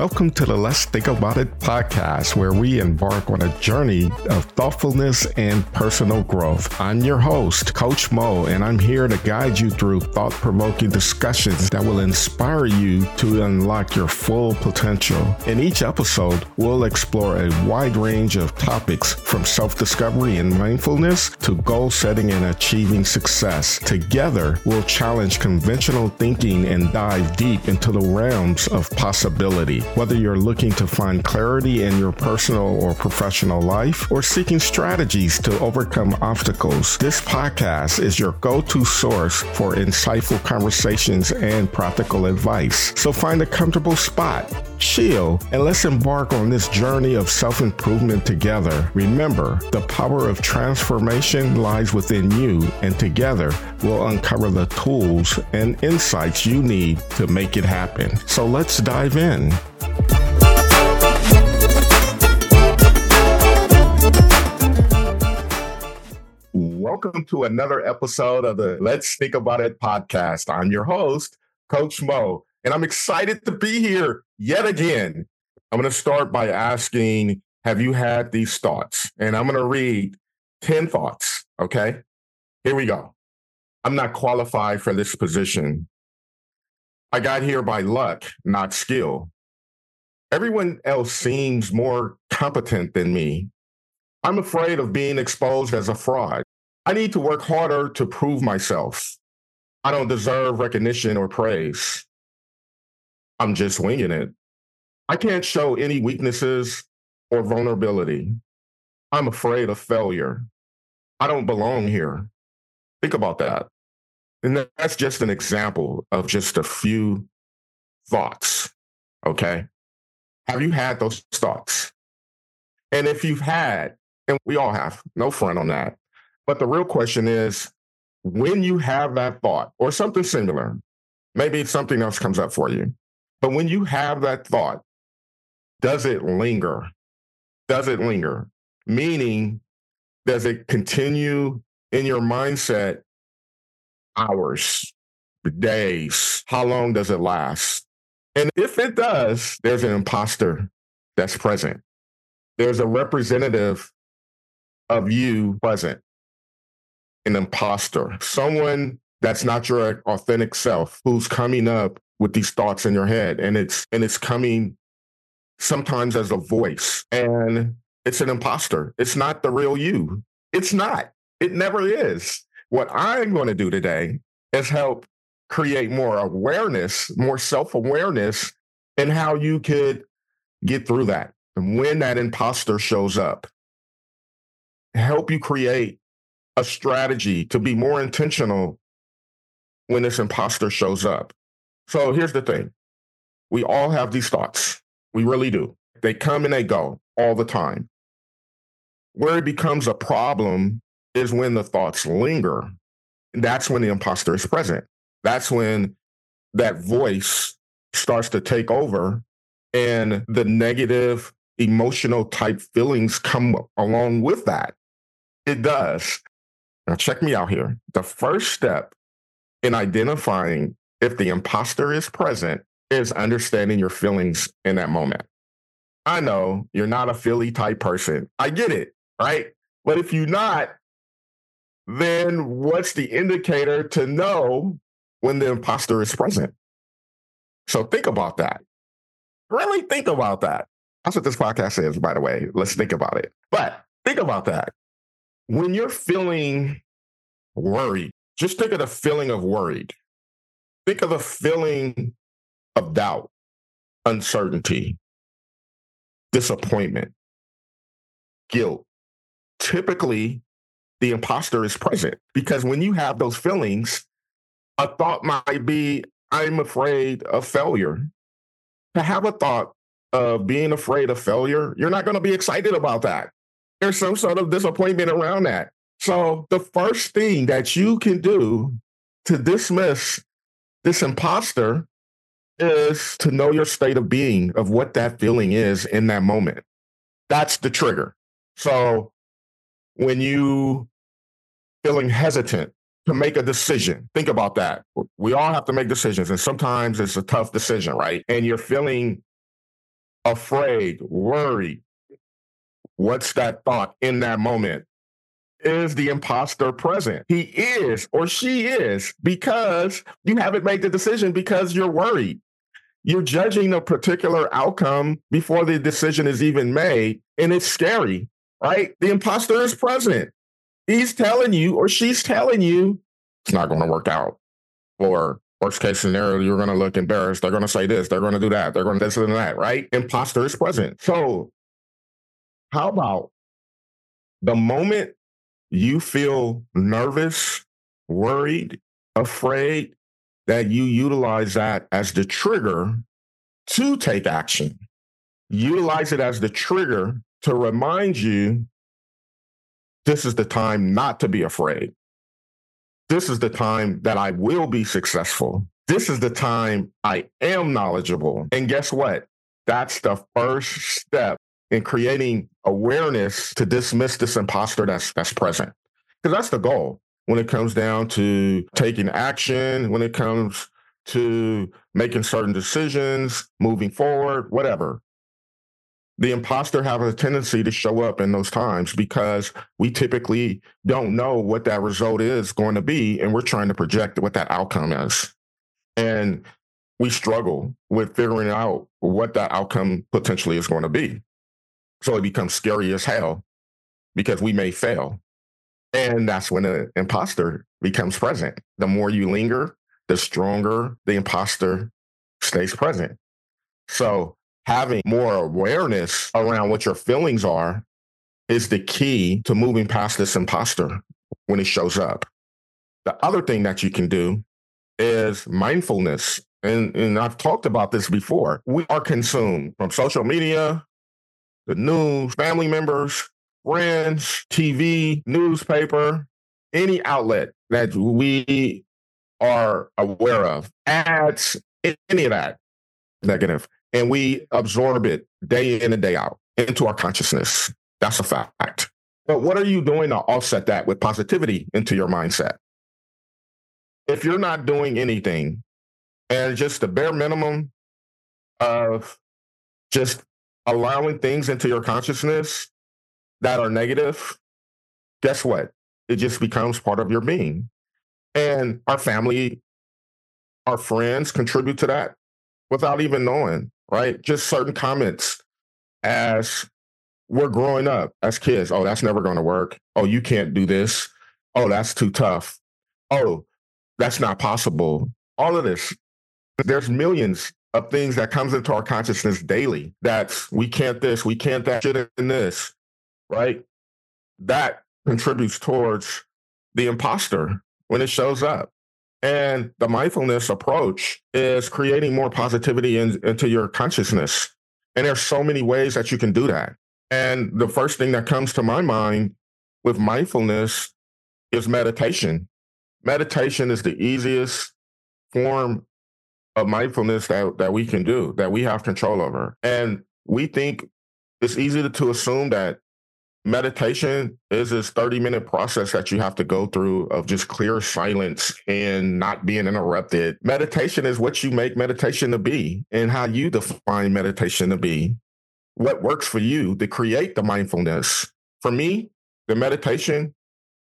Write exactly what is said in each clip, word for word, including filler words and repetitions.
Welcome to the Let's Think About It podcast, where we embark on a journey of thoughtfulness and personal growth. I'm your host, Coach Mo, and I'm here to guide you through thought-provoking discussions that will inspire you to unlock your full potential. In each episode, we'll explore a wide range of topics from self-discovery and mindfulness to goal setting and achieving success. Together, we'll challenge conventional thinking and dive deep into the realms of possibility. Whether you're looking to find clarity in your personal or professional life or seeking strategies to overcome obstacles, this podcast is your go-to source for insightful conversations and practical advice. So find a comfortable spot, chill, and let's embark on this journey of self-improvement together. Remember, the power of transformation lies within you, and together we'll uncover the tools and insights you need to make it happen. So let's dive in. Welcome to another episode of the Let's Think About It podcast. I'm your host, Coach Mo, and I'm excited to be here yet again. I'm going to start by asking, have you had these thoughts? And I'm going to read ten thoughts, okay? Here we go. I'm not qualified for this position. I got here by luck, not skill. Everyone else seems more competent than me. I'm afraid of being exposed as a fraud. I need to work harder to prove myself. I don't deserve recognition or praise. I'm just winging it. I can't show any weaknesses or vulnerability. I'm afraid of failure. I don't belong here. Think about that. And that's just an example of just a few thoughts, okay? Have you had those thoughts? And if you've had, and we all have, no front on that, but the real question is, when you have that thought or something similar, maybe something else comes up for you, but when you have that thought, does it linger? Does it linger? Meaning, does it continue in your mindset hours, days? How long does it last? And if it does, there's an imposter that's present. There's a representative of you present. An imposter, someone that's not your authentic self, who's coming up with these thoughts in your head. And it's and it's coming sometimes as a voice. And it's an imposter. It's not the real you. It's not. It never is. What I'm going to do today is help create more awareness, more self-awareness in how you could get through that. And when that imposter shows up, help you create a strategy to be more intentional when this imposter shows up. So here's the thing. We all have these thoughts. We really do. They come and they go all the time. Where it becomes a problem is when the thoughts linger. That's when the imposter is present. That's when that voice starts to take over and the negative emotional type feelings come along with that. It does. Now, check me out here. The first step in identifying if the imposter is present is understanding your feelings in that moment. I know you're not a feely type person. I get it, right? But if you're not, then what's the indicator to know when the imposter is present? So think about that. Really think about that. That's what this podcast is, by the way. Let's think about it. But think about that. When you're feeling worried, just think of the feeling of worried. Think of the feeling of doubt, uncertainty, disappointment, guilt. Typically, the imposter is present because when you have those feelings, a thought might be, I'm afraid of failure. To have a thought of being afraid of failure, you're not going to be excited about that. There's some sort of disappointment around that. So the first thing that you can do to dismiss this imposter is to know your state of being, of what that feeling is in that moment. That's the trigger. So when you feeling hesitant to make a decision, think about that. We all have to make decisions, and sometimes it's a tough decision, right? And you're feeling afraid, worried. What's that thought in that moment? Is the imposter present? He is or she is, because you haven't made the decision because you're worried. You're judging a particular outcome before the decision is even made, and it's scary, right? The imposter is present. He's telling you or she's telling you it's not going to work out. Or worst case scenario, you're going to look embarrassed. They're going to say this. They're going to do that. They're going to this and that, right? Imposter is present. So how about the moment you feel nervous, worried, afraid, that you utilize that as the trigger to take action. Utilize it as the trigger to remind you this is the time not to be afraid. This is the time that I will be successful. This is the time I am knowledgeable. And guess what? That's the first step in creating awareness to dismiss this imposter that's, that's present. Because that's the goal when it comes down to taking action, when it comes to making certain decisions, moving forward, whatever. The imposter have a tendency to show up in those times because we typically don't know what that result is going to be, and we're trying to project what that outcome is. And we struggle with figuring out what that outcome potentially is going to be. So it becomes scary as hell because we may fail. And that's when the imposter becomes present. The more you linger, the stronger the imposter stays present. So having more awareness around what your feelings are is the key to moving past this imposter when it shows up. The other thing that you can do is mindfulness. And, and I've talked about this before. We are consumed from social media, the news, family members, friends, T V, newspaper, any outlet that we are aware of, ads, any of that negative. And we absorb it day in and day out into our consciousness. That's a fact. But what are you doing to offset that with positivity into your mindset? If you're not doing anything and just the bare minimum of just allowing things into your consciousness that are negative, guess what? It just becomes part of your being. And our family, our friends contribute to that without even knowing, right? Just certain comments as we're growing up as kids. Oh, that's never going to work. Oh, you can't do this. Oh, that's too tough. Oh, that's not possible. All of this. There's millions of things that comes into our consciousness daily. That's we can't this, we can't that, shit in this, right? That contributes towards the imposter when it shows up. And the mindfulness approach is creating more positivity in, into your consciousness. And there's so many ways that you can do that. And the first thing that comes to my mind with mindfulness is meditation. Meditation is the easiest form of mindfulness that, that we can do, that we have control over. And we think it's easy to, to assume that meditation is this thirty minute process that you have to go through of just clear silence and not being interrupted. Meditation is what you make meditation to be and how you define meditation to be. What works for you to create the mindfulness. For me, the meditation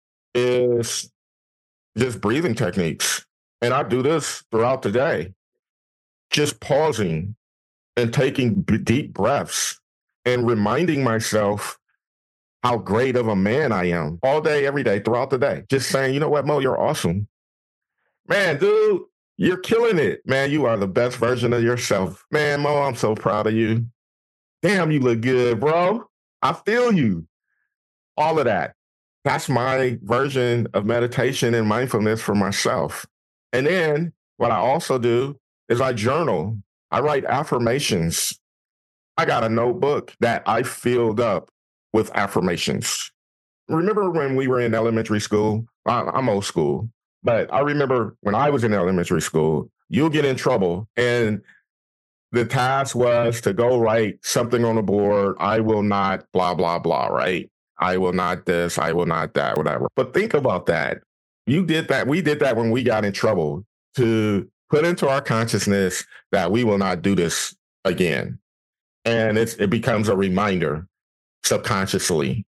is just breathing techniques. And I do this throughout the day. Just pausing and taking b- deep breaths and reminding myself how great of a man I am all day, every day, throughout the day. Just saying, you know what, Mo, you're awesome. Man, dude, you're killing it. Man, you are the best version of yourself. Man, Mo, I'm so proud of you. Damn, you look good, bro. I feel you. All of that. That's my version of meditation and mindfulness for myself. And then what I also do is I journal. I write affirmations. I got a notebook that I filled up with affirmations. Remember when we were in elementary school? I'm old school, but I remember when I was in elementary school, you'll get in trouble. And the task was to go write something on the board. I will not blah, blah, blah, right? I will not this, I will not that, whatever. But think about that. You did that. We did that when we got in trouble to put into our consciousness that we will not do this again. And it's, it becomes a reminder subconsciously.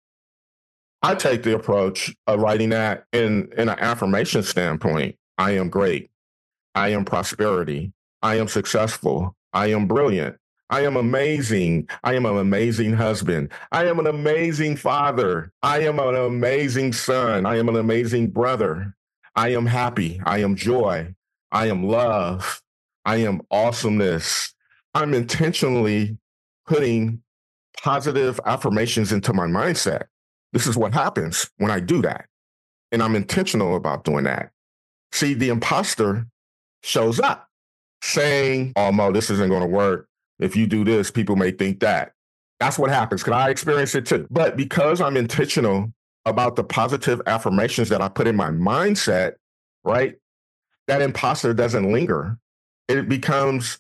I take the approach of writing that in, in an affirmation standpoint. I am great. I am prosperity. I am successful. I am brilliant. I am amazing. I am an amazing husband. I am an amazing father. I am an amazing son. I am an amazing brother. I am happy. I am joy. I am love. I am awesomeness. I'm intentionally putting positive affirmations into my mindset. This is what happens when I do that. And I'm intentional about doing that. See, the imposter shows up saying, oh, Mo, this isn't going to work. If you do this, people may think that. That's what happens. Because I experience it too. But because I'm intentional about the positive affirmations that I put in my mindset, right, that imposter doesn't linger. It becomes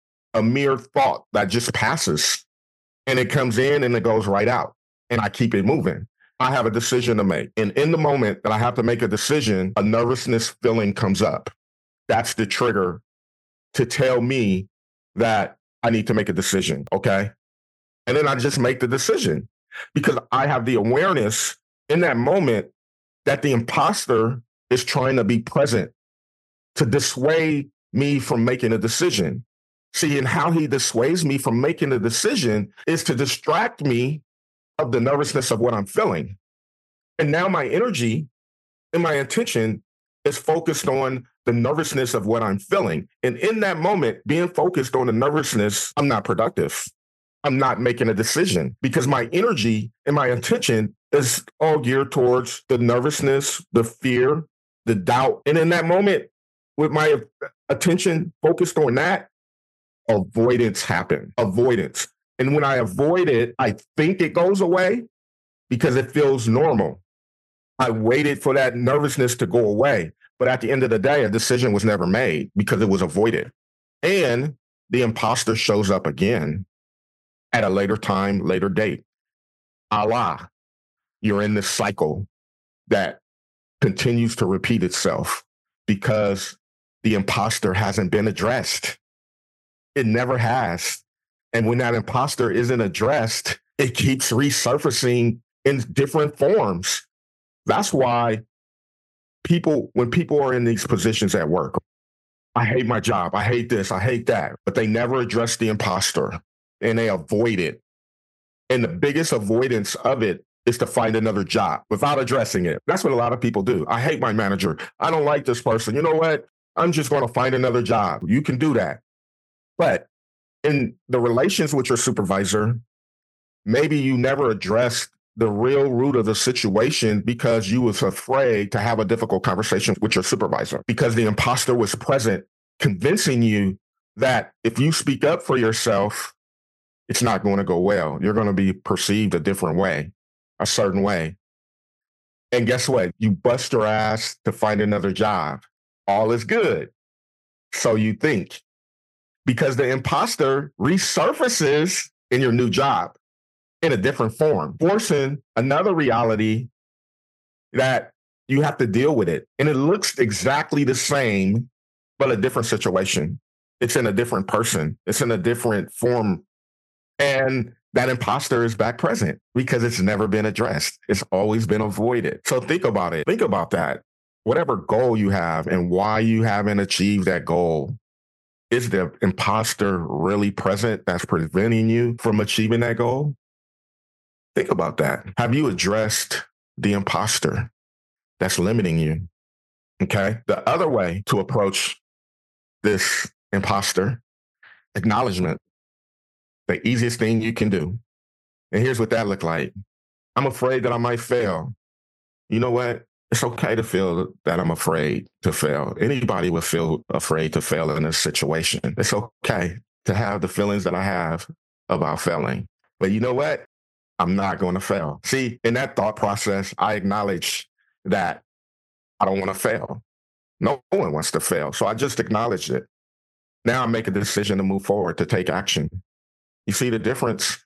a mere thought that just passes. And it comes in and it goes right out. And I keep it moving. I have a decision to make. And in the moment that I have to make a decision, a nervousness feeling comes up. That's the trigger to tell me that I need to make a decision, okay? And then I just make the decision because I have the awareness in that moment that the imposter is trying to be present to dissuade me from making a decision. See, and how he dissuades me from making a decision is to distract me of the nervousness of what I'm feeling. And now my energy and my attention is focused on the nervousness of what I'm feeling. And in that moment, being focused on the nervousness, I'm not productive. I'm not making a decision because my energy and my attention is all geared towards the nervousness, the fear, the doubt. And in that moment, with my attention focused on that, avoidance happens. Avoidance. And when I avoid it, I think it goes away because it feels normal. I waited for that nervousness to go away. But at the end of the day, a decision was never made because it was avoided. And the imposter shows up again at a later time, later date. Allah, you're in this cycle that continues to repeat itself because the imposter hasn't been addressed. It never has. And when that imposter isn't addressed, it keeps resurfacing in different forms. That's why people, when people are in these positions at work, I hate my job, I hate this, I hate that, but they never address the imposter and they avoid it. And the biggest avoidance of it is to find another job without addressing it. That's what a lot of people do. I hate my manager. I don't like this person. You know what? I'm just going to find another job. You can do that. But in the relations with your supervisor, maybe you never addressed the real root of the situation because you was afraid to have a difficult conversation with your supervisor because the imposter was present, convincing you that if you speak up for yourself, it's not going to go well. You're going to be perceived a different way, a certain way. And guess what? You bust your ass to find another job. All is good. So you think. Because the imposter resurfaces in your new job in a different form, forcing another reality that you have to deal with it. And it looks exactly the same, but a different situation. It's in a different person. It's in a different form. And that imposter is back present because it's never been addressed. It's always been avoided. So think about it. Think about that. Whatever goal you have and why you haven't achieved that goal, is the imposter really present that's preventing you from achieving that goal? Think about that. Have you addressed the imposter that's limiting you? Okay. The other way to approach this imposter, acknowledgement, the easiest thing you can do. And here's what that looked like. I'm afraid that I might fail. You know what? It's okay to feel that I'm afraid to fail. Anybody would feel afraid to fail in this situation. It's okay to have the feelings that I have about failing. But you know what? I'm not going to fail. See, in that thought process, I acknowledge that I don't want to fail. No one wants to fail. So I just acknowledged it. Now I make a decision to move forward, to take action. You see the difference?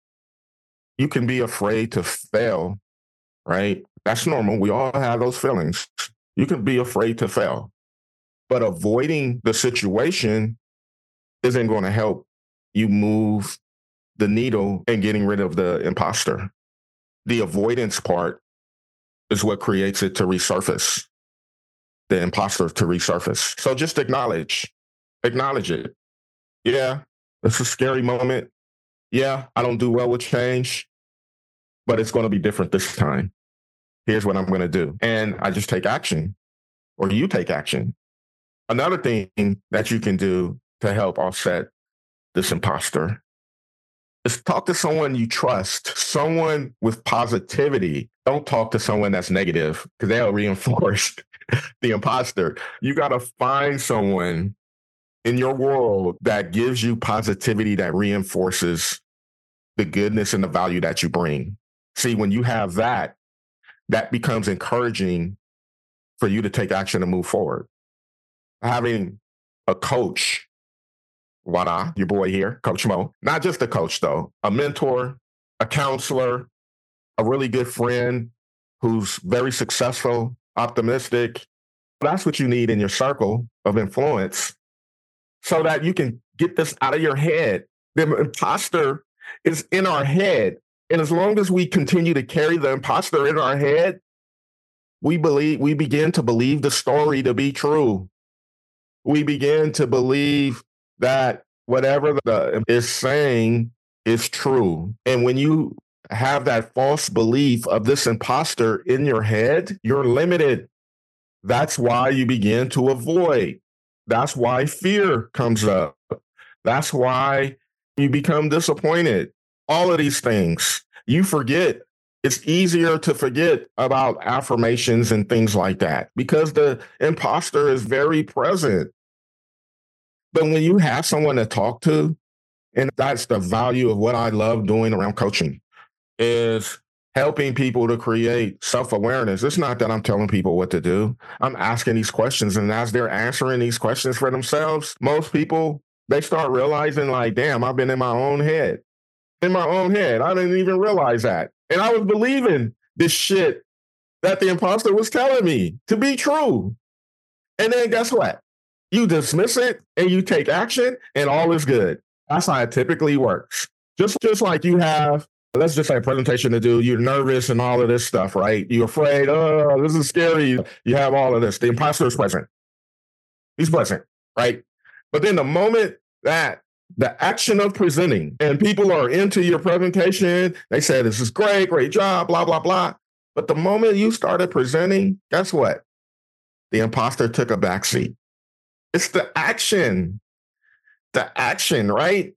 You can be afraid to fail, right? That's normal. We all have those feelings. You can be afraid to fail, but avoiding the situation isn't going to help you move the needle and getting rid of the imposter. The avoidance part is what creates it to resurface, the imposter to resurface. So just acknowledge, acknowledge it. Yeah, it's a scary moment. Yeah, I don't do well with change, but it's going to be different this time. Here's what I'm going to do. And I just take action, or you take action. Another thing that you can do to help offset this imposter is talk to someone you trust, someone with positivity. Don't talk to someone that's negative because they'll reinforce the imposter. You got to find someone in your world that gives you positivity, that reinforces the goodness and the value that you bring. See, when you have that, that becomes encouraging for you to take action and move forward. Having a coach, voila, your boy here, Coach Mo, not just a coach though, a mentor, a counselor, a really good friend who's very successful, optimistic. That's what you need in your circle of influence so that you can get this out of your head. The imposter is in our head. And as long as we continue to carry the imposter in our head, we believe we begin to believe the story to be true. We begin to believe that whatever the is saying is true. And when you have that false belief of this imposter in your head, you're limited. That's why you begin to avoid. That's why fear comes up. That's why you become disappointed. All of these things, you forget. It's easier to forget about affirmations and things like that because the imposter is very present. But when you have someone to talk to, and that's the value of what I love doing around coaching, is helping people to create self-awareness. It's not that I'm telling people what to do. I'm asking these questions, and as they're answering these questions for themselves, most people, they start realizing like, damn, I've been in my own head. In my own head. I didn't even realize that. And I was believing this shit that the imposter was telling me to be true. And then guess what? You dismiss it and you take action and all is good. That's how it typically works. Just, just like you have, let's just say a presentation to do, you're nervous and all of this stuff, right? You're afraid, oh, this is scary. You have all of this. The imposter is present. He's present, right? But then the moment that the action of presenting and people are into your presentation, they say, this is great, great job, blah, blah, blah. But the moment you started presenting, guess what? The imposter took a backseat. It's the action, the action, right?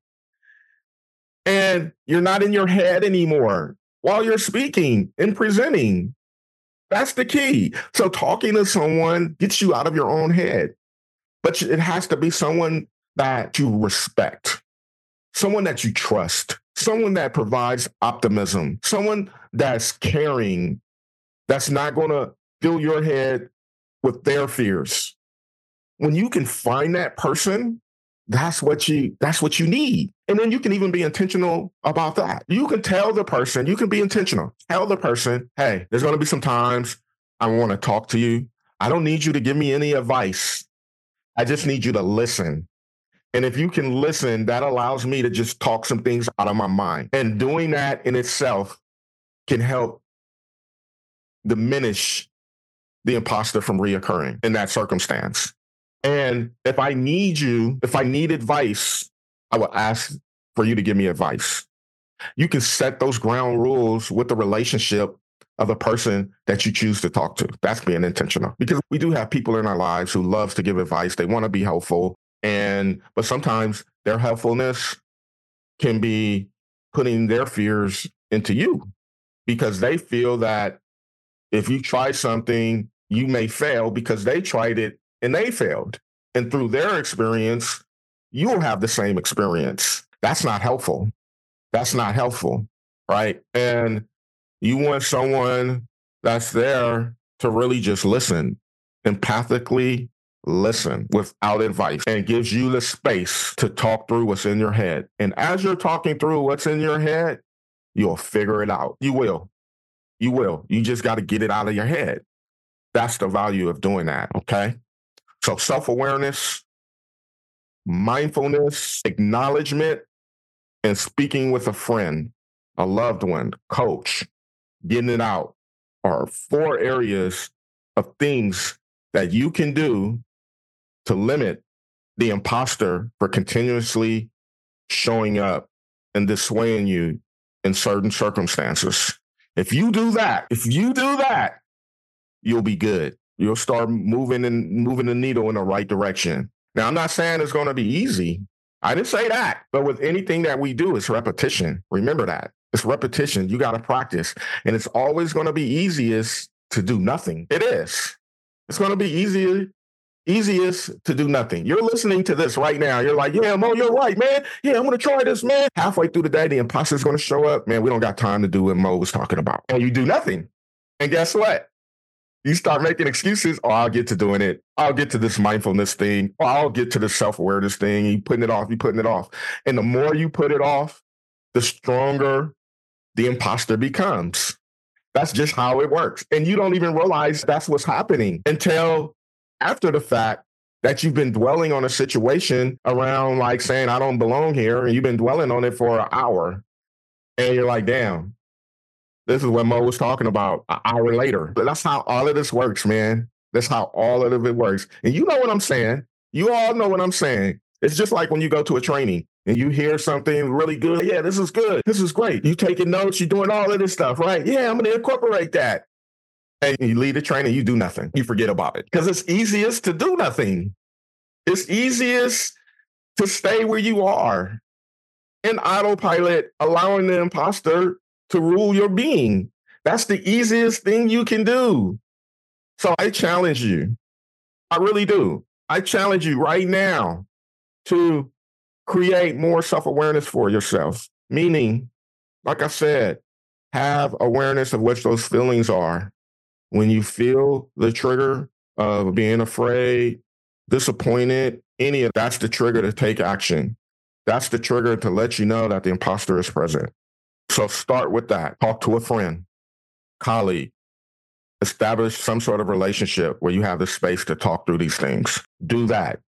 And you're not in your head anymore while you're speaking and presenting. That's the key. So talking to someone gets you out of your own head, but it has to be someone that you respect, someone that you trust, someone that provides optimism, someone that's caring, that's not going to fill your head with their fears. When you can find that person, that's what you that's what you need. And then you can even be intentional about that. You can tell the person, you can be intentional. Tell the person, hey, there's going to be some times I want to talk to you. I don't need you to give me any advice. I just need you to listen. And if you can listen, that allows me to just talk some things out of my mind. And doing that in itself can help diminish the imposter from reoccurring in that circumstance. And if I need you, if I need advice, I will ask for you to give me advice. You can set those ground rules with the relationship of the person that you choose to talk to. That's being intentional, because we do have people in our lives who love to give advice. They want to be helpful. And, but sometimes their helpfulness can be putting their fears into you because they feel that if you try something, you may fail because they tried it and they failed. And through their experience, you'll have the same experience. That's not helpful. That's not helpful, right? And you want someone that's there to really just listen, empathically listen without advice, and gives you the space to talk through what's in your head. And as you're talking through what's in your head, you'll figure it out. You will. You will. You just got to get it out of your head. That's the value of doing that, okay? So self-awareness, mindfulness, acknowledgement, and speaking with a friend, a loved one, coach, getting it out are four areas of things that you can do to limit the imposter for continuously showing up and dissuading you in certain circumstances. If you do that, if you do that, you'll be good. You'll start moving and moving the needle in the right direction. Now, I'm not saying it's going to be easy. I didn't say that. But with anything that we do, it's repetition. Remember that. It's repetition. You got to practice. And it's always going to be easiest to do nothing. It is. It's going to be easier, easiest to do nothing. You're listening to this right now. You're like, yeah, Mo, you're right, man. Yeah, I'm going to try this, man. Halfway through the day, the imposter's going to show up. Man, we don't got time to do what Mo was talking about. And you do nothing. And guess what? You start making excuses. Oh, I'll get to doing it. I'll get to this mindfulness thing. Oh, I'll get to the self-awareness thing. You putting it off. You putting it off. And the more you put it off, the stronger the imposter becomes. That's just how it works. And you don't even realize that's what's happening until after the fact that you've been dwelling on a situation around like saying, I don't belong here. And you've been dwelling on it for an hour. And you're like, damn, this is what Mo was talking about an hour later. But that's how all of this works, man. That's how all of it works. And you know what I'm saying. You all know what I'm saying. It's just like when you go to a training and you hear something really good. Yeah, this is good. This is great. You taking notes. You're doing all of this stuff, right? Yeah, I'm going to incorporate that. And you leave the training, you do nothing. You forget about it because it's easiest to do nothing. It's easiest to stay where you are in autopilot, allowing the imposter to rule your being. That's the easiest thing you can do. So I challenge you. I really do. I challenge you right now to create more self-awareness for yourself. Meaning, like I said, have awareness of what those feelings are. When you feel the trigger of being afraid, disappointed, any of that's the trigger to take action. That's the trigger to let you know that the imposter is present. So start with that. Talk to a friend, colleague. Establish some sort of relationship where you have the space to talk through these things. Do that.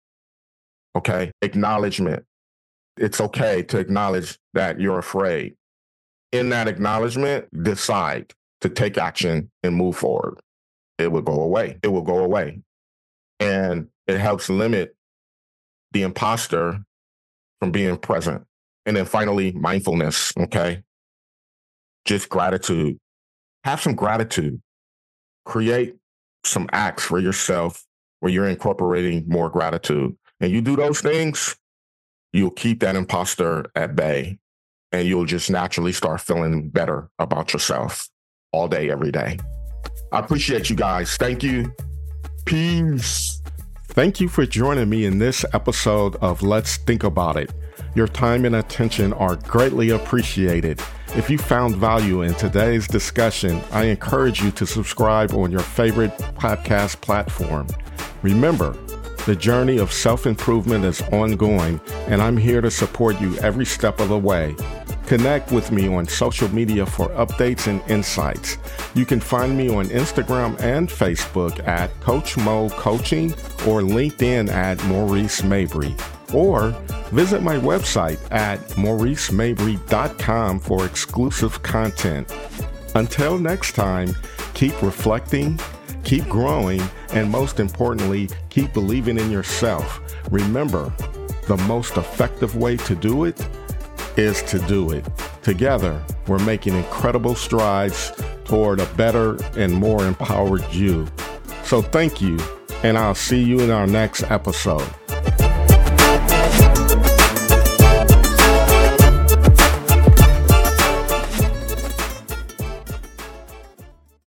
Okay? Acknowledgement. It's okay to acknowledge that you're afraid. In that acknowledgement, decide to take action and move forward. It will go away. It will go away. And it helps limit the imposter from being present. And then finally, mindfulness, okay? Just gratitude. Have some gratitude. Create some acts for yourself where you're incorporating more gratitude. And you do those things, you'll keep that imposter at bay. And you'll just naturally start feeling better about yourself all day, every day. I appreciate you guys. Thank you. Peace. Thank you for joining me in this episode of Let's Think About It. Your time and attention are greatly appreciated. If you found value in today's discussion, I encourage you to subscribe on your favorite podcast platform. Remember, the journey of self-improvement is ongoing, and I'm here to support you every step of the way. Connect with me on social media for updates and insights. You can find me on Instagram and Facebook at Coach Mo Coaching or LinkedIn at Maurice Mabry. Or visit my website at maurice mabry dot com for exclusive content. Until next time, keep reflecting, keep growing, and most importantly, keep believing in yourself. Remember, the most effective way to do it is to do it. Together, we're making incredible strides toward a better and more empowered you. So thank you, and I'll see you in our next episode.